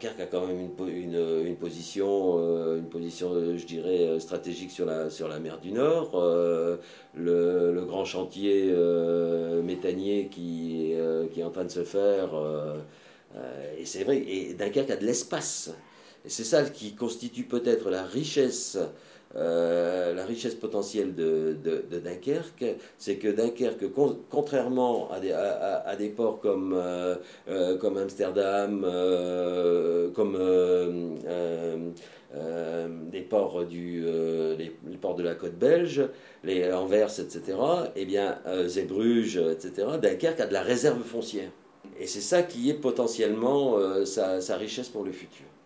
Dunkerque a quand même une position, je dirais, stratégique sur la mer du Nord. Le grand chantier méthanier qui est en train de se faire. Et c'est vrai, et Dunkerque a de l'espace. Et c'est ça qui constitue peut-être la richesse potentielle de Dunkerque, c'est que Dunkerque, contrairement à des ports comme Amsterdam, des ports les ports de la côte belge, les Anvers, etc., eh bien, Zeebrugge, etc., Dunkerque a de la réserve foncière. Et c'est ça qui est potentiellement sa richesse pour le futur.